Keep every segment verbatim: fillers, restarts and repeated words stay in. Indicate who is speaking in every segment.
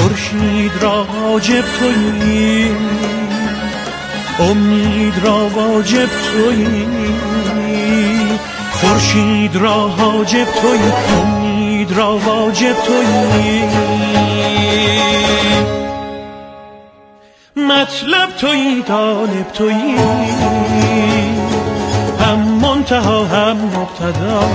Speaker 1: خورشید را حاجب تویی، امید را واجب تویی. خورشید را حاجب تویی، امید را واجب تویی. مطلب تویی، طالب تویی، هم منتها هم مبتدا.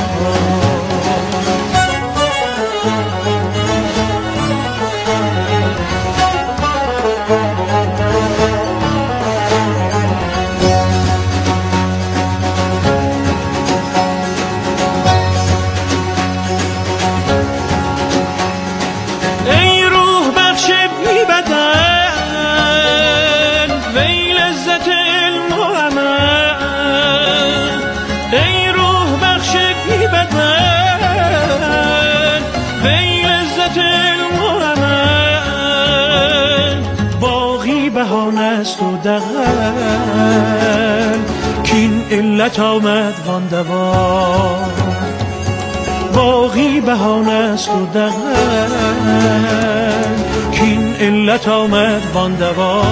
Speaker 1: دغل کین علت آمد وان دوا، باقی بهانه است و دغل کین علت آمد وان دوا.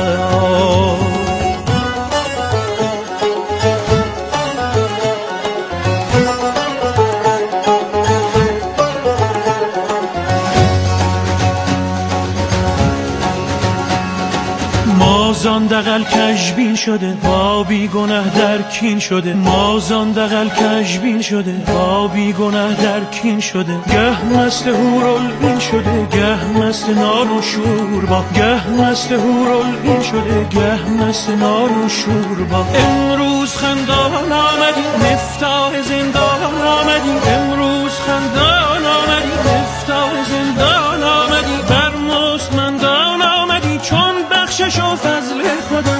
Speaker 1: مازان دغل کشبین شده با بی گناه در کین شده، مازان دغل کشبین شده با بی گناه در کین شده. گه مست هورالعین شده گه مست نار و شور با، گه مست هورالعین شده گه مست نار و شور با. امروز خندان آمدی مفتاح زندان آمدی، امروز خندان آمدی مفتاح زندان آمدی. بر مستمندان آمدی چون بخشش و فضل خدا.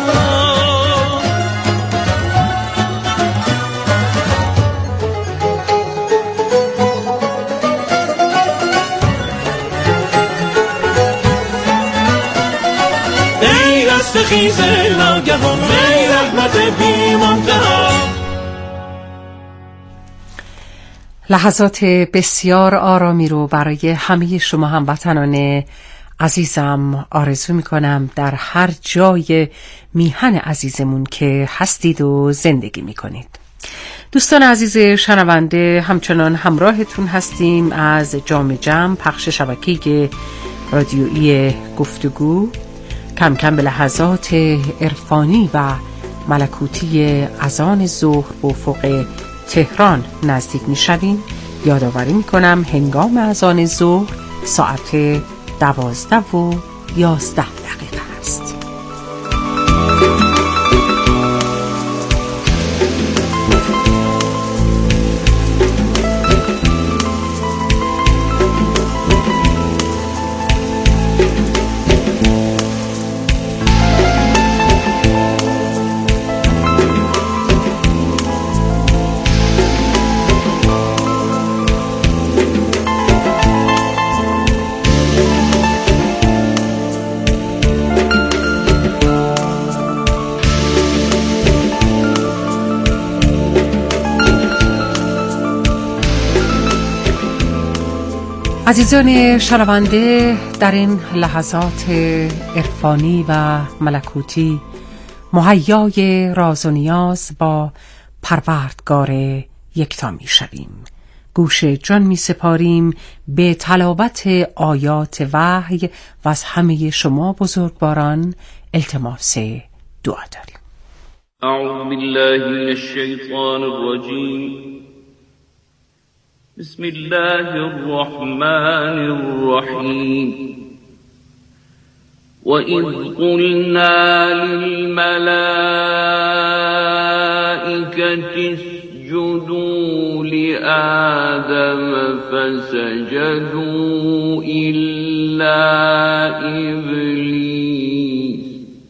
Speaker 1: ای رستخیز ناگهان، ای رحمت بی منتها.
Speaker 2: لحظات بسیار آرامی رو برای همه شما هموطنان عزیزم آرزو میکنم در هر جای میهن عزیزمون که هستید و زندگی میکنید. دوستان عزیز شنونده، همچنان همراهتون هستیم از جام جم، پخش شبکه رادیویی گفتگو. کم کم به لحظات عرفانی و ملکوتی اذان ظهر به افق تهران نزدیک میشویم. یادآوری میکنم هنگام اذان ظهر ساعت دوازده و یازده دقیقه است. عزیزان شنونده، در این لحظات عرفانی و ملکوتی مهیای راز و نیاز با پروردگار یکتا می شویم. گوش جان می سپاریم به تلاوت آیات وحی و از همه شما بزرگواران التماس دعا داریم.
Speaker 3: اعوذ بالله من الشیطان الرجیم. بسم الله الرحمن الرحیم. وَإِذْ قُلْنَا لِلْمَلَائِكَةِ اسْجُدُوا لِآدَمَ فَسَجَدُوا إِلَّا إِبْلِيسَ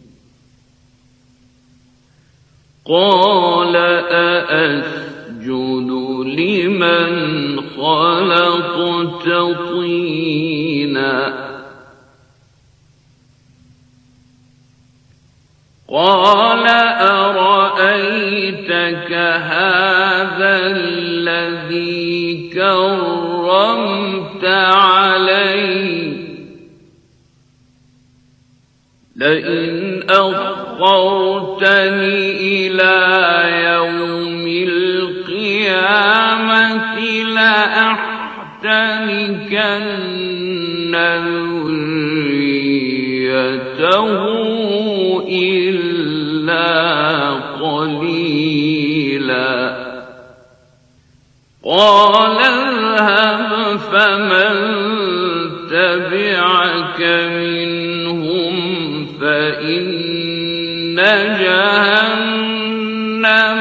Speaker 3: قَالَ أَأَسْجُدُ لِمَنْ خَلَقْتَ طِينًا قال أرأيتك هذا الذي كرمت علي لئن أخرتني إلى يوم القيامة لأحتنكن ذريته إلا قليلا قال اذهب فمن تبعك منهم فإن جهنم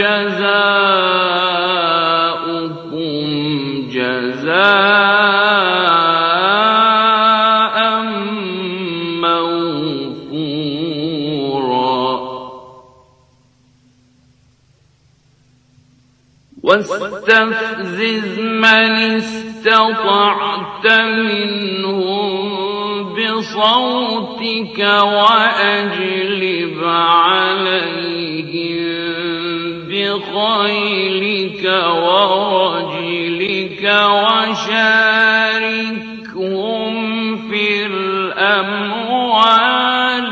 Speaker 3: جزاؤكم جزاء موفورا واستفزز من استطعت منهم بصوتك وأجلب عليهم بخيلك ورجلك وشاركهم في الأموال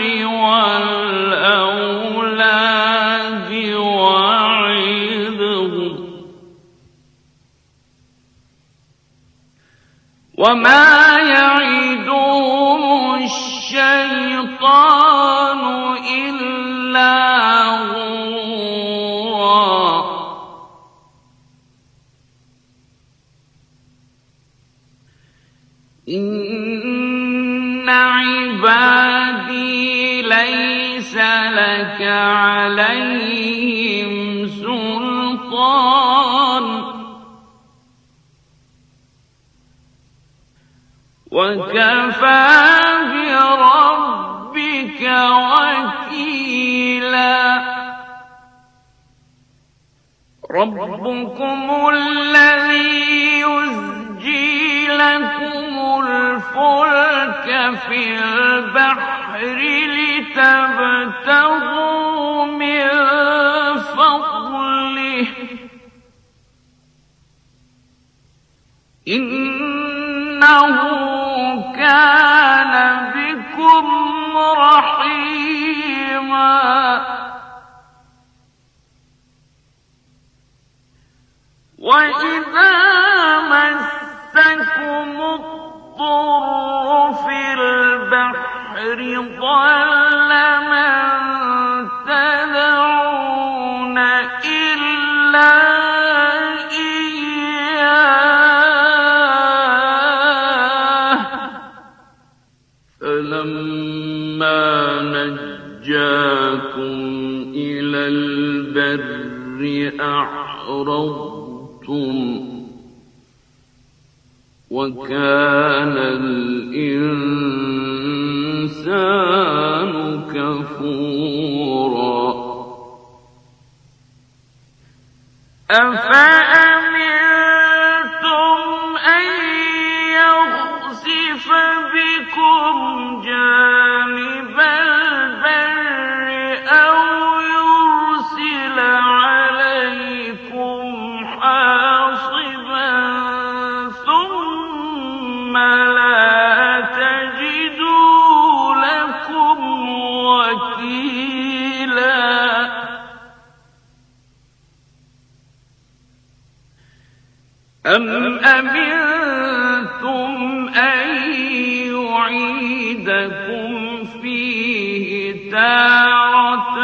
Speaker 3: والأولاد وعظهم وما يعدهم الشيطان إلا غرورا إن عبادي ليس لك عليهم سلطان وكفى بربك وكيلا ربكم الذي يزجي لكم الفلك في البحر لتبتغوا من فضله إنه كان بكم رحيما وإذا مسكم الضر في البحر ضل من تدعون إلا فلما نجاكم إلى البر أعرضتم وكان الإنسان كفورا أفأمنتم أن يخسف بكم جانب البر أو يرسل عليكم حاصبا ثم لا تجدوا لكم وكيلا أم أمنتم أن يعيدكم فيه تارة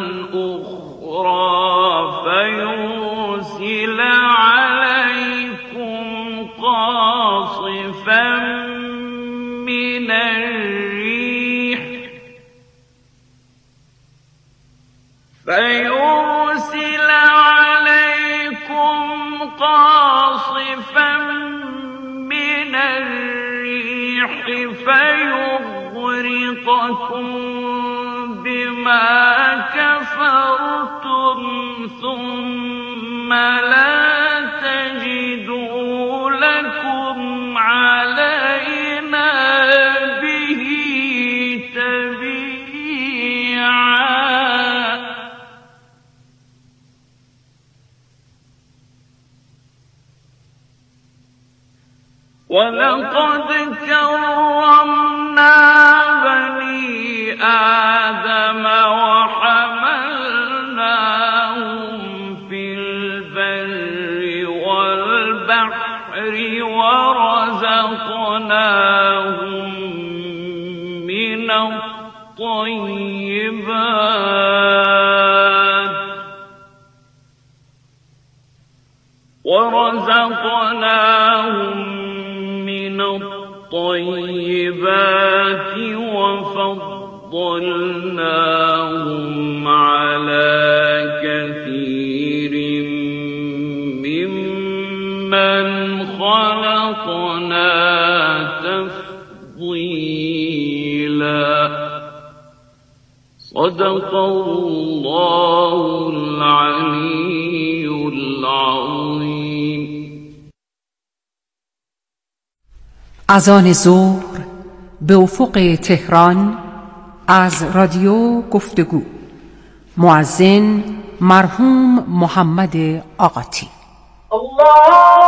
Speaker 3: أخرى فيرسل عليكم قاصفا من الريح فيرسل عليكم قاصفا من الريح فيغرقكم بما كفرتم ثم لا تجدوا لكم علينا به تبيعا ولقد كرمنا بني الطيبات وفضلناهم على كثير ممن خلقنا تفضيلا. صدق الله العلی العظیم.
Speaker 2: اذان ظهر به افق تهران از رادیو گفتگو. مؤذن مرحوم محمد آقاتی.
Speaker 3: الله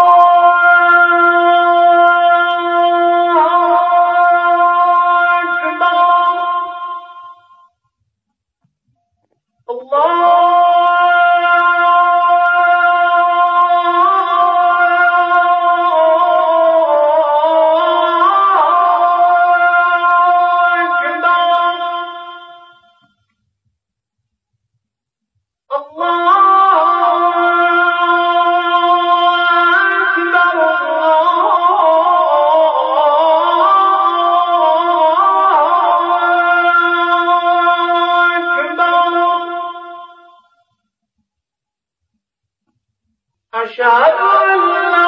Speaker 3: أشهد أن لا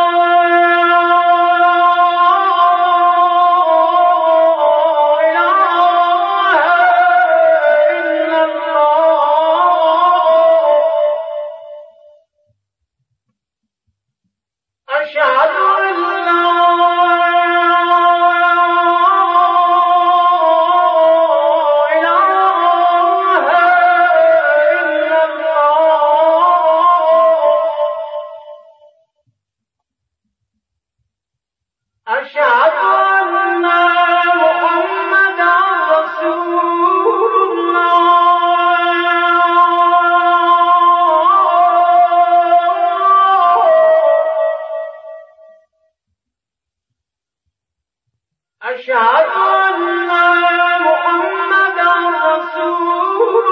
Speaker 3: أشهد أن محمدا رسول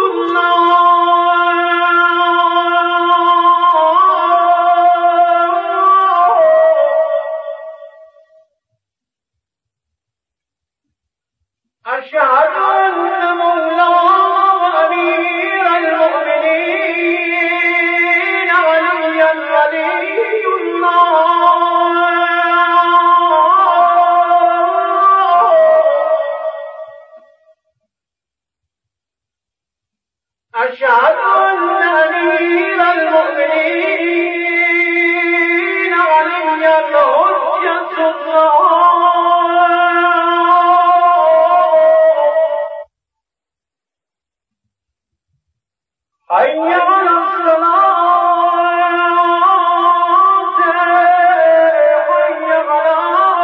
Speaker 3: الله. أشهد أن مولانا وأمير المؤمنين عليا ولي الله. أشهد أن أمير المؤمنين علي الحجة الله. حي على الصلاة حي على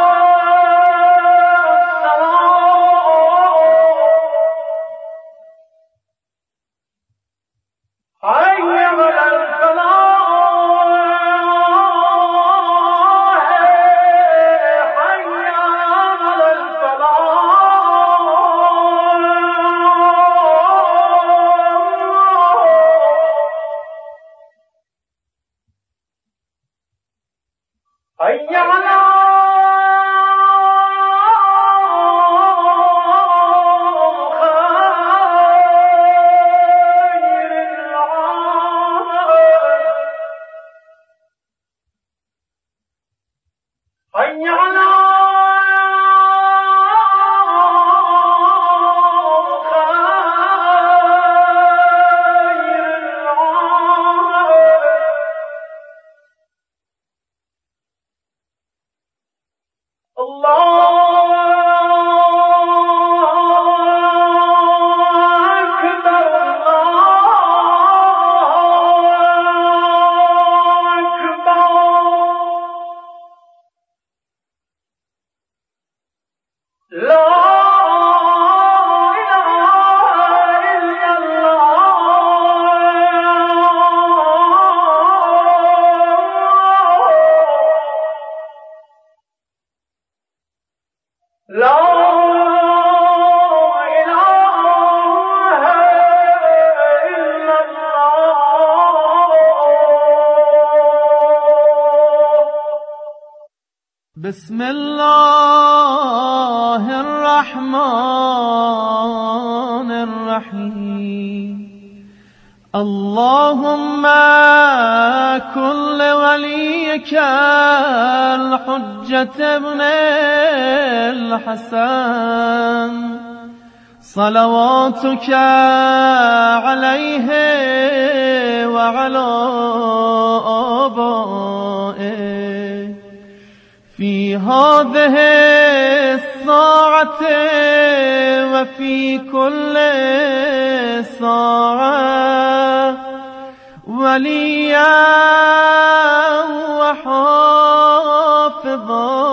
Speaker 3: حي على الفلاح حي على الفلاح حي على حي على خير العالم. الله أكبر الله أكبر. لا إله إلا الله. لا إله إلا الله.
Speaker 1: بسم الله
Speaker 4: الرحمن الرحيم اللهم كل وليك الحجة ابن الحسن صلواتك عليه وعلى آبائه في هذه الساعة وفي كل ساعة وليا وحافظا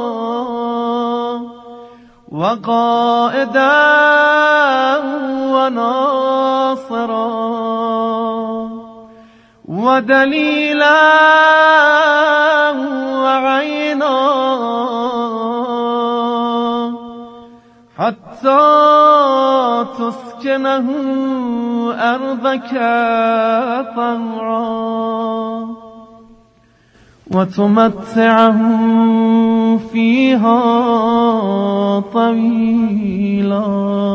Speaker 4: وقائدا وناصرا ودليلا وعينا حتى تسكنه أرضك طوعا وتمتعه فيها طويلا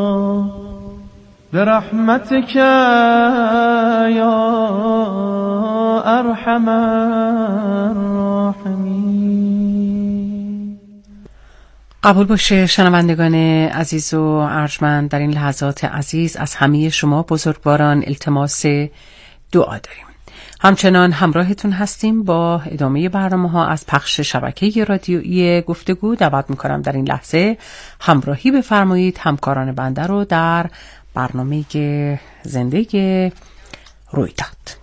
Speaker 4: برحمتك يا أرحم الراحمين.
Speaker 2: قبول باشه شنوندگان عزیز و ارجمند، در این لحظات عزیز از همه شما بزرگواران التماس دعا داریم. همچنان همراهتون هستیم با ادامه برنامه ها از پخش شبکه رادیویی گفتگو. دعوت میکنم در این لحظه همراهی بفرمایید همکاران بنده رو در برنامه زنده رویداد.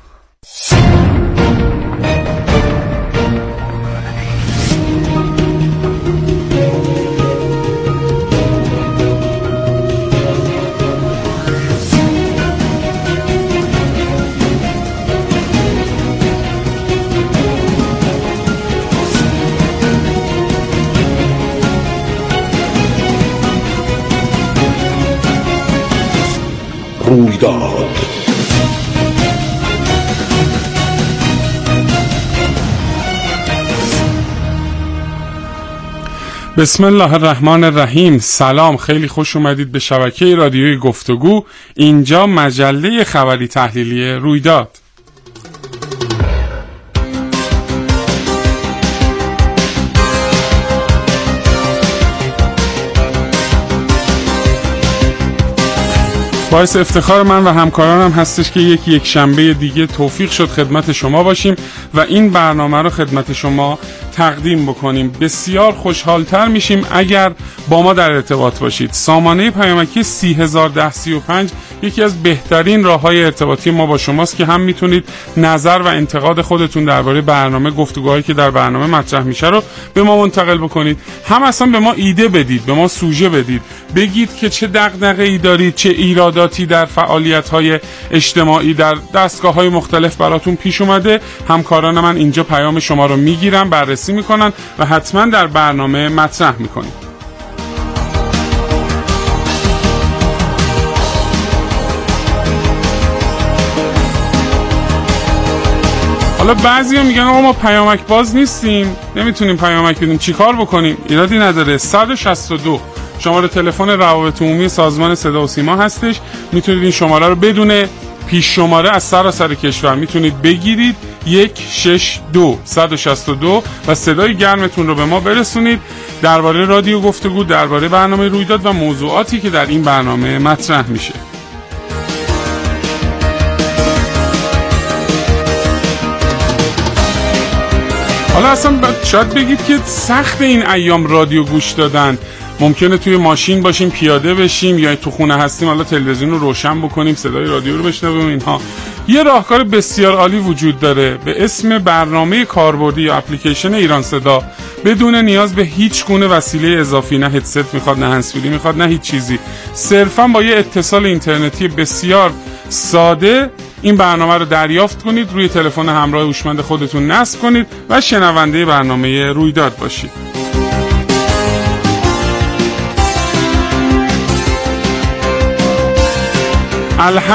Speaker 5: رویداد بسم الله الرحمن الرحیم. سلام، خیلی خوش اومدید به شبکه رادیویی گفتگو. اینجا مجله خبری تحلیلی رویداد. باعث افتخار من و همکارانم هستش که یک یک شنبه دیگه توفیق شد خدمت شما باشیم و این برنامه رو خدمت شما تقدیم بکنیم. بسیار خوشحالتر میشیم اگر با ما در ارتباط باشید. سامانه پیامکی سی هزار ده سی و پنج یکی از بهترین راه‌های ارتباطی ما با شماست که هم میتونید نظر و انتقاد خودتون درباره برنامه، گفتگوهایی که در برنامه مطرح میشه رو به ما منتقل بکنید، هم اصلا به ما ایده بدید، به ما سوژه بدید، بگید که چه دغدغه‌ای دارید، چه ایراداتی در فعالیت‌های اجتماعی در دستگاه‌های مختلف براتون پیش اومده. همکاران من اینجا پیام شما رو میگیرن، بررسی میکنن و حتما در برنامه مطرح میکنیم. حالا بعضیا میگن آقا ما پیامک باز نیستیم، نمیتونیم پیامک بدیم، چیکار بکنیم؟ ایرادی نداره. صد و شصت و دو شماره تلفن روابط عمومی سازمان صدا و سیما هستش. میتونید این شماره رو بدون پیش شماره از سراسر کشور میتونید بگیرید، یک شش دو صد و شصت و دو و صدای گرمتون رو به ما برسونید درباره رادیو گفتگو، درباره برنامه رویداد و موضوعاتی که در این برنامه مطرح میشه. حالا اصلا شاید بگید که سخت این ایام رادیو گوش دادن، ممکنه توی ماشین باشیم، پیاده بشیم، یا تو خونه هستیم حالا تلویزیون رو روشن بکنیم، صدای رادیو رو بشنویم. اینها یه راهکار بسیار عالی وجود داره به اسم برنامه کاربردی یا اپلیکیشن ایران صدا. بدون نیاز به هیچ گونه وسیله اضافی، نه هدست میخواد، نه هندزفری میخواد، نه هیچ چیزی، صرفا با یه اتصال اینترنتی بسیار ساده این برنامه رو دریافت کنید، روی تلفن همراه هوشمند خودتون نصب کنید و شنونده برنامه رویداد باشید.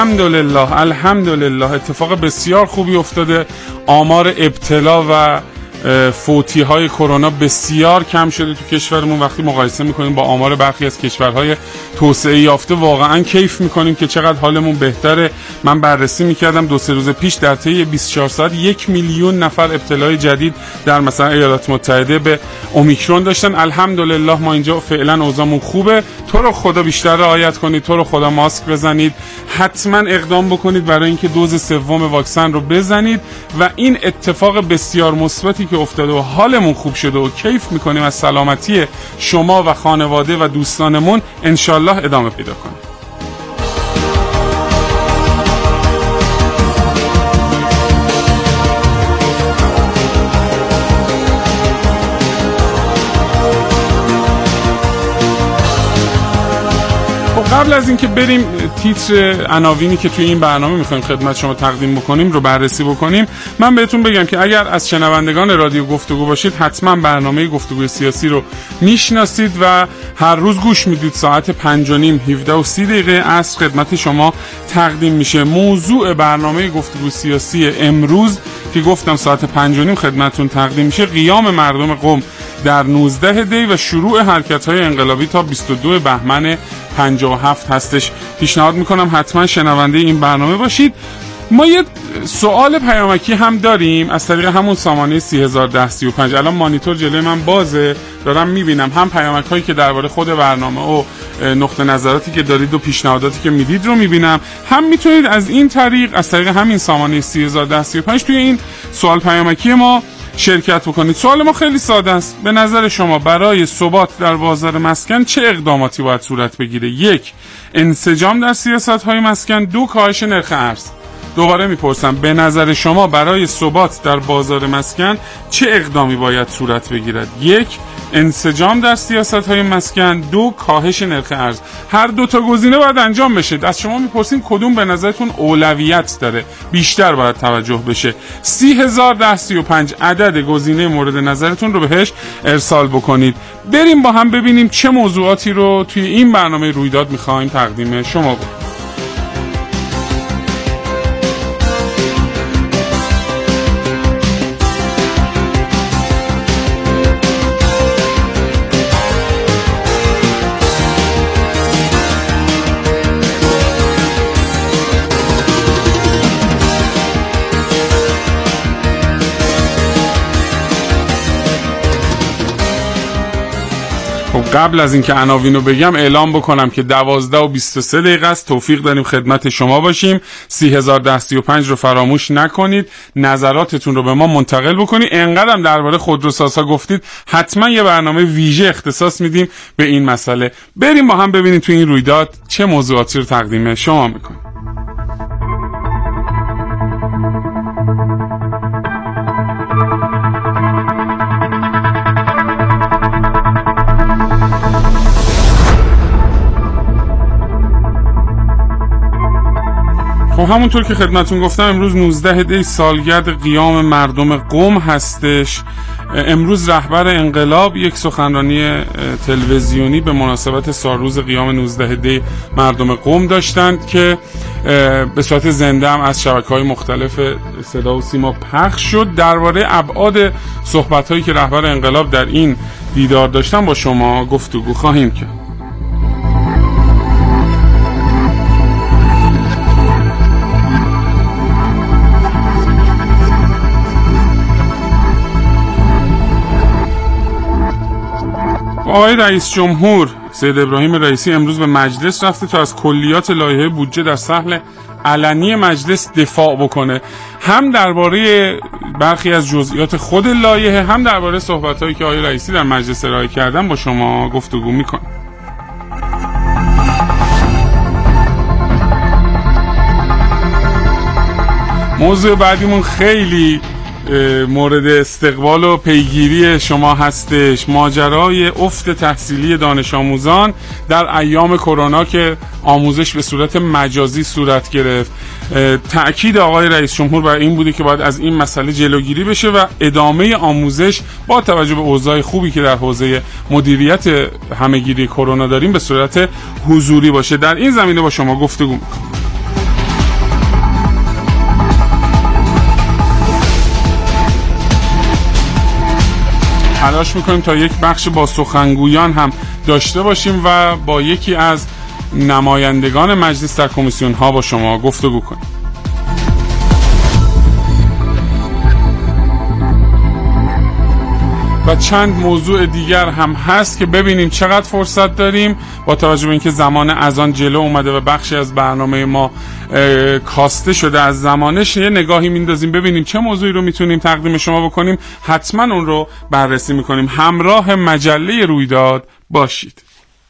Speaker 5: الحمدلله الحمدلله اتفاق بسیار خوبی افتاده. آمار ابتلا و فوتی های کرونا بسیار کم شده تو کشورمون. وقتی مقایسه میکنیم با آمار برخی از کشورهای توسعه یافته واقعا کیف میکنیم که چقدر حالمون بهتره. من بررسی میکردم دو سه روز پیش در طی بیست و چهار ساعت یک میلیون نفر ابتلای جدید در مثلا ایالات متحده به اومیکرون داشتن. الحمدلله ما اینجا فعلا اوضاعمون خوبه. تو رو خدا بیشتر رعایت کنید، تو رو خدا ماسک بزنید، حتما اقدام بکنید برای اینکه دوز سوم واکسن رو بزنید و این اتفاق بسیار مثبتی که افتاده و حالمون خوب شده و کیف میکنیم از سلامتی شما و خانواده و دوستانمون انشالله ادامه پیدا کنه. قبل از اینکه بریم تیتر عناوینی که توی این برنامه میخوایم خدمت شما تقدیم بکنیم رو بررسی بکنیم، من بهتون بگم که اگر از شنوندگان رادیو گفتگو باشید حتما برنامه گفتگوی سیاسی رو میشناسید و هر روز گوش میدید. ساعت پنج و نیم هفده و سی دقیقه عصر خدمت شما تقدیم میشه. موضوع برنامه گفتگوی سیاسی امروز که گفتم ساعت پنج و نیم خدمتتون تقدیم میشه قیام مردم قم در نوزده دی و شروع حرکت‌های انقلابی تا بیست و دو بهمن پنجاه و هفت هستش. پیشنهاد میکنم حتما شنونده این برنامه باشید. ما یه سوال پیامکی هم داریم از طریق همون سامانه سی هزار و ده سی و پنج. الان مانیتور جلوی من بازه، دارم میبینم هم پیامک هایی که درباره خود برنامه و نقطه نظراتی که دارید و پیشنهاداتی که میدید رو میبینم، هم میتونید از این طریق از طریق همین سامانه سی هزار و ده سی و پنج توی این سوال پیامکی ما شرکت بکنید. سوال ما خیلی ساده است. به نظر شما برای ثبات در بازار مسکن چه اقداماتی باید صورت بگیره؟ یک، انسجام در سیاست‌های مسکن. دو، کاهش نرخ ارز. دوباره میپرسم به نظر شما برای ثبات در بازار مسکن چه اقدامی باید صورت بگیرد؟ یک، انسجام در سیاست‌های مسکن. دو، کاهش نرخ ارز. هر دو تا گزینه باید انجام بشه. از شما میپرسیم کدوم به نظرتون اولویت داره، بیشتر باید توجه بشه. سی هزار و ده سی و پنج عدد گزینه مورد نظرتون رو بهش ارسال بکنید. بریم با هم ببینیم چه موضوعاتی رو توی این برنامه رویداد می‌خوایم تقدیم شما بکنیم. قبل از اینکه عناوین رو بگم اعلام بکنم که دوازده و بیست و سه دقیقه است. توفیق داریم خدمت شما باشیم. سی هزار و ده سی و پنج رو فراموش نکنید. نظراتتون رو به ما منتقل بکنید. انقدر هم درباره خودروسازها گفتید حتما یه برنامه ویژه اختصاص میدیم به این مسئله. بریم با هم ببینیم تو این رویداد چه موضوعاتی رو تقدیم شما میکنیم. خب همونطور که خدمتون گفتم امروز نوزده دی سالگرد قیام مردم قم هستش. امروز رهبر انقلاب یک سخنرانی تلویزیونی به مناسبت سالروز قیام نوزده دی مردم قم داشتند که به صورت زنده هم از شبکه‌های مختلف صدا و سیما پخش شد. درباره ابعاد صحبت‌هایی که رهبر انقلاب در این دیدار داشتن با شما گفتگو خواهیم کرد. آقای رئیس جمهور سید ابراهیم رئیسی امروز به مجلس رفته تا از کلیات لایحه بودجه در صحن علنی مجلس دفاع بکنه. هم درباره برخی از جزئیات خود لایحه هم درباره صحبت‌هایی که آقای رئیسی در مجلس ارائه کردن با شما گفتگو می‌کنه. موضوع بعدیمون خیلی مورد استقبال و پیگیری شما هستش. ماجرای افت تحصیلی دانش آموزان در ایام کرونا که آموزش به صورت مجازی صورت گرفت. تأکید آقای رئیس جمهور بر این بوده که باید از این مسئله جلوگیری بشه و ادامه آموزش با توجه به اوضاع خوبی که در حوزه مدیریت همهگیری کرونا داریم به صورت حضوری باشه. در این زمینه با شما گفتگو می‌کنم. تلاش میکنیم تا یک بخش با سخنگویان هم داشته باشیم و با یکی از نمایندگان مجلس در کمیسیون ها با شما گفتگو کنیم. و چند موضوع دیگر هم هست که ببینیم چقدر فرصت داریم با توجه به اینکه زمان اذان جلو اومده و بخشی از برنامه ما کاسته شده از زمانش. یه نگاهی میندازیم ببینیم چه موضوعی رو میتونیم تقدیم شما بکنیم. حتما اون رو بررسی میکنیم. همراه مجله رویداد باشید.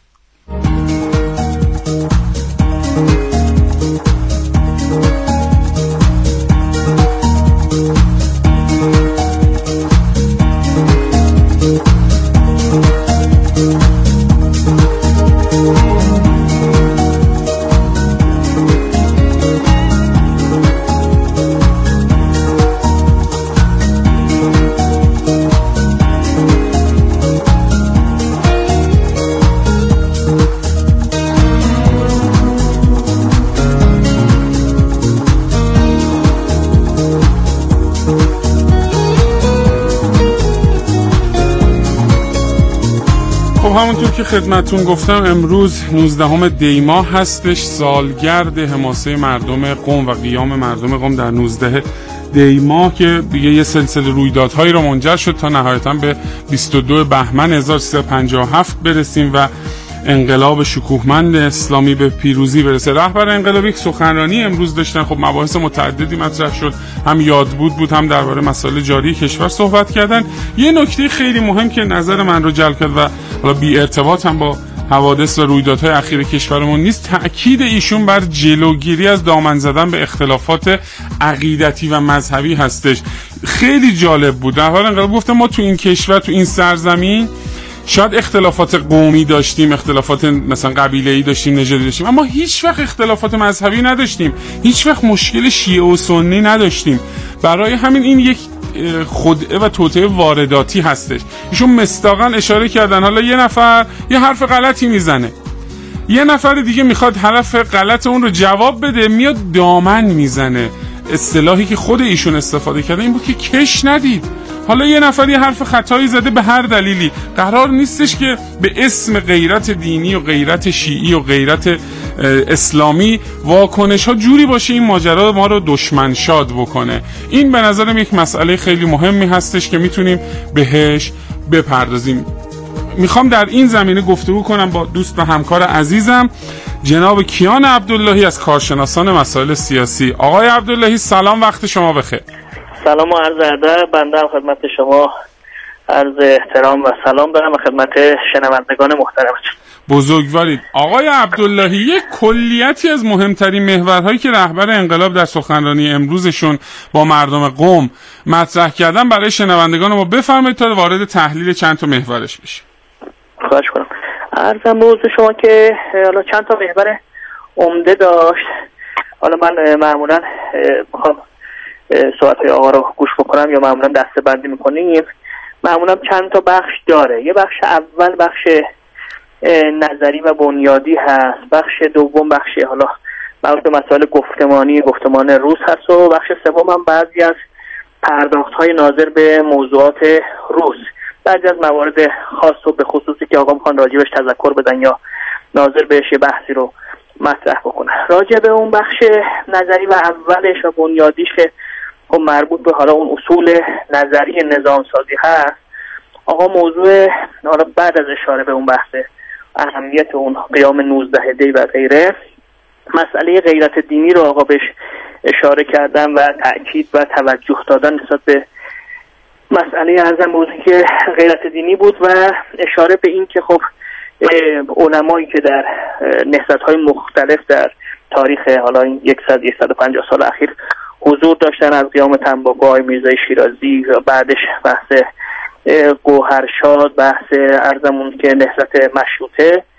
Speaker 5: همونطور که خدمتون گفتم امروز نوزدهم دی ماه هستش، سالگرد حماسه مردم قم و قیام مردم قم در نوزده دی ماه که دیگه یه سلسله رویدادهایی رو منجر شد تا نهایتاً به بیست و دو بهمن هزار و سیصد و پنجاه و هفت برسیم و انقلاب شکوهمند اسلامی به پیروزی برسه. رهبر انقلاب یک سخنرانی امروز داشتن. خب مباحث متعددی مطرح شد، هم یادبود بود، هم درباره مسائل جاری کشور صحبت کردن. یه نکته خیلی مهم که نظر من رو جلب کرد و حالا بی ارتباط هم با حوادث و رویدادهای اخیر کشورمون نیست، تأکید ایشون بر جلوگیری از دامن زدن به اختلافات عقیدتی و مذهبی هستش. خیلی جالب بود. رهبر انقلاب گفته ما تو این کشور، تو این سرزمین شاید اختلافات قومی داشتیم، اختلافات مثلا قبیله‌ای داشتیم، نژادی داشتیم، اما هیچ وقت اختلافات مذهبی نداشتیم، هیچ وقت مشکل شیعه و سنی نداشتیم. برای همین این یک خدعه و توطئه وارداتی هستش. ایشون مصداقاً اشاره کردن حالا یه نفر یه حرف غلطی میزنه، یه نفر دیگه میخواد حرف غلط اون رو جواب بده، میاد دامن میزنه. اصطلاحی که خود ایشون استفاده کرده این بود که کش ندید. حالا یه نفر یه حرف خطایی زده به هر دلیلی، قرار نیستش که به اسم غیرت دینی و غیرت شیعی و غیرت اسلامی واکنش ها جوری باشه این ماجرا ما رو دشمن شاد بکنه. این به نظرم یک مسئله خیلی مهمی هستش که میتونیم بهش بپردازیم. میخوام در این زمینه گفتگو کنم با دوست و همکار عزیزم جناب کیان عبداللهی از کارشناسان مسائل سیاسی. آقای عبداللهی سلام، وقت شما بخیر.
Speaker 6: سلام و عرض ادب. بنده هم خدمت شما عرض احترام و سلام دارم و خدمت شنوندگان محترمتون.
Speaker 5: بزرگوارید. آقای عبداللهی، یک کلیتی از مهمترین محورهایی که رهبر انقلاب در سخنرانی امروزشون با مردم قم مطرح کردن برای شنوندگان ما بفرمایید تا وارد تحلیل چند تا محورش بشیم.
Speaker 6: خواهش کنم. عرضم به شما که حالا چند تا محور عمده داشت. حالا من معمولا میخوام صحبت آقا رو گوش بکنم یا معمولا دسته بندی میکنیم. معمولا چند تا بخش داره. یه بخش اول بخش نظری و بنیادی هست، بخش دوم بخش حالا مربوط به مسائل گفتمانی گفتمان روز هست و بخش سوم هم بعضی از پرداخت‌های ناظر به موضوعات روز، بعضی از موارد خاص و به خصوصی که آقا میخوان راجبش تذکر بدن یا ناظر بهش یه بحثی رو مطرح بکنن. راجع به اون بخش نظری و اولش و بنیادیش که مربوط به حالا اون اصول نظری نظام سازی هست، آقا موضوع حالا بعد از اشاره به اون بحث اهمیت اون قیام نوزده دی و غیره، مسئله غیرت دینی رو آقا بهش اشاره کردن و تأکید و توجه دادن نسبت به مسئله ارزم موضوعی که غیرت دینی بود و اشاره به این که خب علمایی که در نهضت‌های مختلف در تاریخ حالا این صد و پنجاه سال اخیر حضور داشتن، از قیام تنباکو آقای میرزای شیرازی و بعدش بحث گوهرشاد، بحث ارزمون که نهضت مشروطه